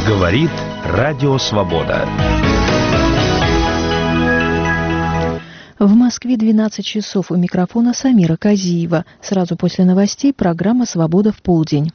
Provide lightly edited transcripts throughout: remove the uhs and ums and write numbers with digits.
Говорит Радио Свобода. В Москве 12 часов. У микрофона Самира Казиева. Сразу после новостей программа «Свобода в полдень».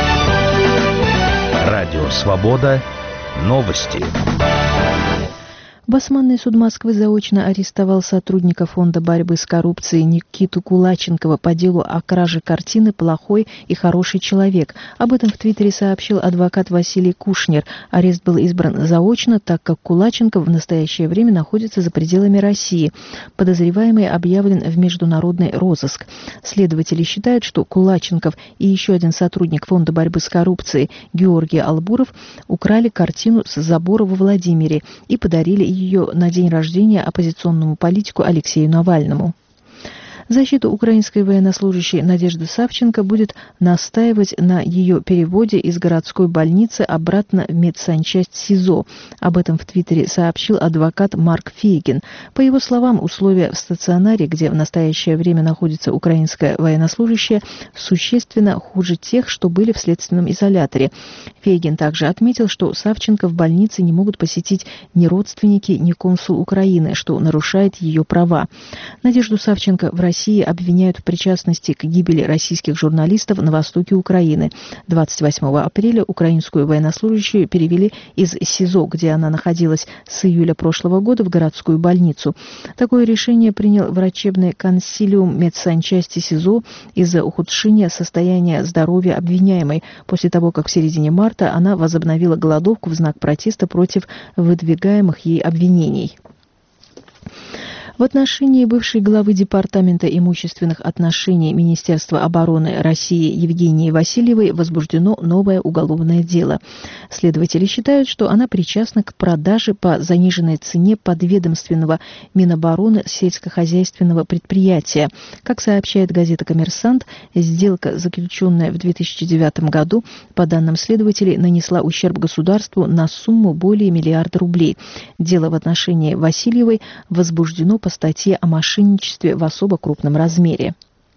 Радио Свобода. Новости. Басманный суд Москвы заочно арестовал сотрудника Фонда борьбы с коррупцией Никиту Кулаченкова по делу о краже картины «Плохой и хороший человек». Об этом в Твиттере сообщил адвокат Василий Кушнер. Арест был избран заочно, так как Кулаченков в настоящее время находится за пределами России. Подозреваемый объявлен в международный розыск. Следователи считают, что Кулаченков и еще один сотрудник Фонда борьбы с коррупцией Георгий Албуров украли картину с забора во Владимире и подарили ее на день рождения оппозиционному политику Алексею Навальному. Защита украинской военнослужащей Надежды Савченко будет настаивать на ее переводе из городской больницы обратно в медсанчасть СИЗО. Об этом в Твиттере сообщил адвокат Марк Фейгин. По его словам, условия в стационаре, где в настоящее время находится украинская военнослужащая, существенно хуже тех, что были в следственном изоляторе. Фейгин также отметил, что Савченко в больнице не могут посетить ни родственники, ни консул Украины, что нарушает ее права. Надежду Савченко в России обвиняют в причастности к гибели российских журналистов на востоке Украины. 28 апреля украинскую военнослужащую перевели из СИЗО, где она находилась с июля прошлого года, в городскую больницу. Такое решение принял врачебный консилиум медсанчасти СИЗО из-за ухудшения состояния здоровья обвиняемой, после того, как в середине марта она возобновила голодовку в знак протеста против выдвигаемых ей обвинений. В отношении бывшей главы Департамента имущественных отношений Министерства обороны России Евгении Васильевой возбуждено новое уголовное дело. Следователи считают, что она причастна к продаже по заниженной цене подведомственного Минобороны сельскохозяйственного предприятия. Как сообщает газета «Коммерсант», сделка, заключенная в 2009 году, по данным следователей, нанесла ущерб государству на сумму более миллиарда рублей. Дело в отношении Васильевой возбуждено по статье о мошенничестве в особо крупном размере.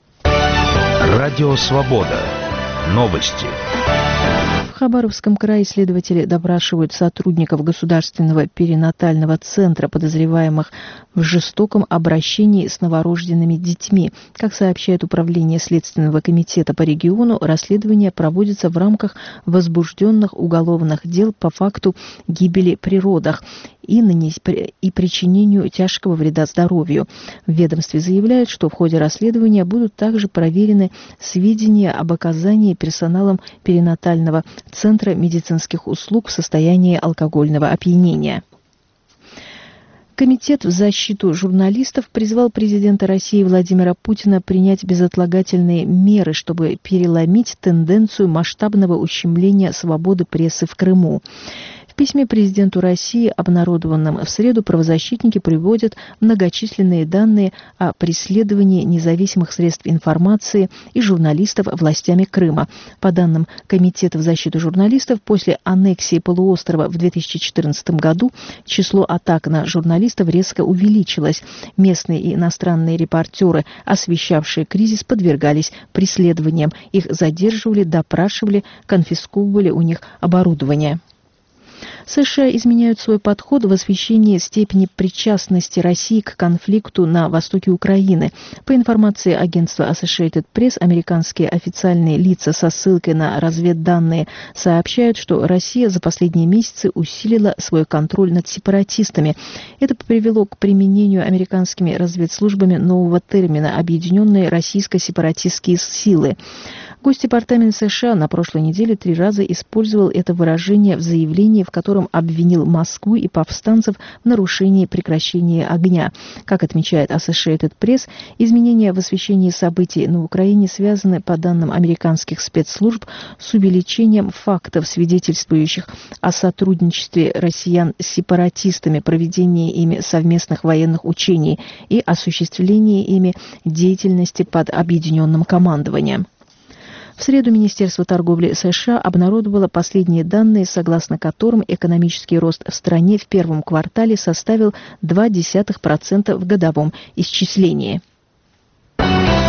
Радио Свобода. Новости. В Хабаровском крае следователи допрашивают сотрудников Государственного перинатального центра, подозреваемых в жестоком обращении с новорожденными детьми. Как сообщает Управление Следственного комитета по региону, расследование проводится в рамках возбужденных уголовных дел по факту гибели при родах и причинению тяжкого вреда здоровью. В ведомстве заявляют, что в ходе расследования будут также проверены сведения об оказании персоналом перинатального центра медицинских услуг в состоянии алкогольного опьянения. Комитет в защиту журналистов призвал президента России Владимира Путина принять безотлагательные меры, чтобы переломить тенденцию масштабного ущемления свободы прессы в Крыму. В письме президенту России, обнародованном в среду, правозащитники приводят многочисленные данные о преследовании независимых средств информации и журналистов властями Крыма. По данным Комитета в защиту журналистов, после аннексии полуострова в 2014 году число атак на журналистов резко увеличилось. Местные и иностранные репортеры, освещавшие кризис, подвергались преследованиям. Их задерживали, допрашивали, конфисковывали у них оборудование. США изменяют свой подход в освещении степени причастности России к конфликту на востоке Украины. По информации агентства Associated Press, американские официальные лица со ссылкой на разведданные сообщают, что Россия за последние месяцы усилила свой контроль над сепаратистами. Это привело к применению американскими разведслужбами нового термина «объединенные российско-сепаратистские силы». Госдепартамент США на прошлой неделе 3 раза использовал это выражение в заявлении, в котором обвинил Москву и повстанцев в нарушении прекращения огня. Как отмечает Associated Press, изменения в освещении событий на Украине связаны, по данным американских спецслужб, с увеличением фактов, свидетельствующих о сотрудничестве россиян с сепаратистами, проведении ими совместных военных учений и осуществлении ими деятельности под объединенным командованием. В среду Министерство торговли США обнародовало последние данные, согласно которым экономический рост в стране в первом квартале составил 0,2% в годовом исчислении.